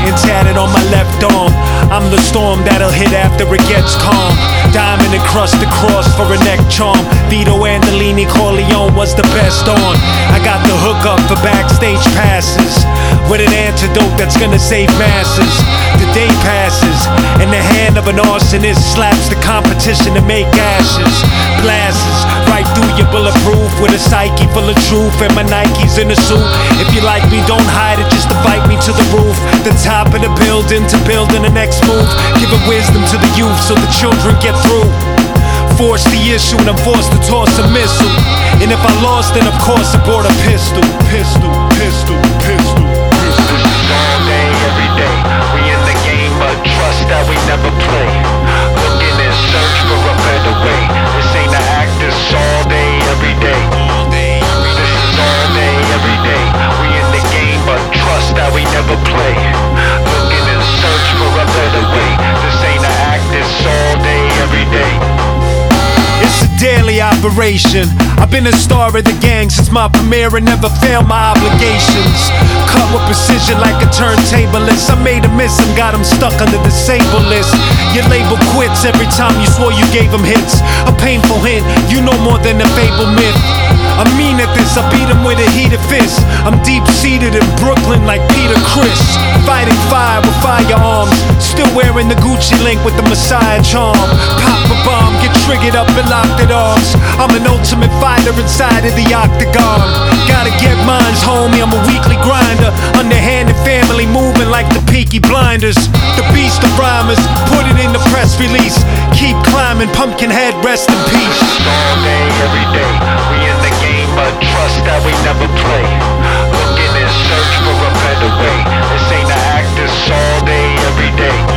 and tatted on my left arm. I'm the storm that'll hit after it gets calm. Diamond encrusted cross for a neck charm. Vito Andolini Corleone was the best on. I got the hookup for backstage passes, with an antidote that's gonna save masses. The day passes, and the hand of an arsonist slaps the competition to make ashes. Blasts right through your bulletproof with a psyche full of truth, and my Nikes in a suit. If you like me, don't hide it, just invite me to the roof, the top of the building, to building the next move. Giving wisdom to the youth so the children get through. Force the issue and I'm forced to toss a missile. And if I lost, then of course I brought a pistol. Pistol, pistol, pistol, pistol. All day, every day, we in the game, but trust that we never play. Looking in search for a better way. This ain't an act, this all day, every day. This is all day, every day. We in the game, but trust that we never play. Looking in search for a better way. This ain't an act, this all day, every day. It's a daily operation. I've been a star of the gang since my premiere and never failed my obligations. Cut with precision like a turntablist. I made a miss and got him stuck on the disabled list. Your label quits every time you swore you gave him hits. A painful hint, you know more than a fable myth. I'm mean at this, I beat him with a heated fist. I'm deep-seated in Brooklyn like Peter Criss. Fighting fire with firearms, still wearing the Gucci link with the Messiah charm. Pop a bomb, get triggered up and locked at arms. I'm an ultimate fighter inside of the octagon. Gotta get mines, homie, I'm a weekly grinder. Underhanded family moving like the Peaky Blinders. The beast of rhymers, put it in the press release. Keep climbing, Pumpkinhead, rest in peace. All day, every day, we in the game, but trust that we never play. Looking in search for a better way. This ain't an act, this all day, every day.